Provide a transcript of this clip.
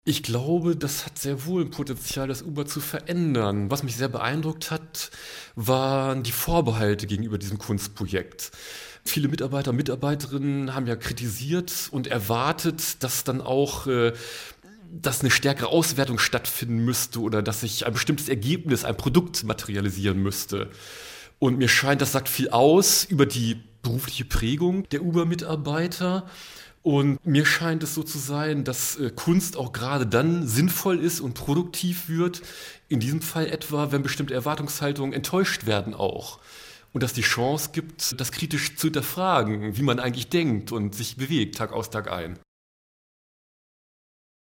Ich glaube, das hat sehr wohl ein Potenzial, das Uber zu verändern. Was mich sehr beeindruckt hat, waren die Vorbehalte gegenüber diesem Kunstprojekt. Viele Mitarbeiter, Mitarbeiterinnen haben ja kritisiert und erwartet, dass dann auch dass eine stärkere Auswertung stattfinden müsste oder dass sich ein bestimmtes Ergebnis, ein Produkt materialisieren müsste. Und mir scheint, das sagt viel aus über die berufliche Prägung der Uber-Mitarbeiter. Und mir scheint es so zu sein, dass Kunst auch gerade dann sinnvoll ist und produktiv wird, in diesem Fall etwa, wenn bestimmte Erwartungshaltungen enttäuscht werden auch. Und dass die Chance gibt, das kritisch zu hinterfragen, wie man eigentlich denkt und sich bewegt, Tag aus, Tag ein.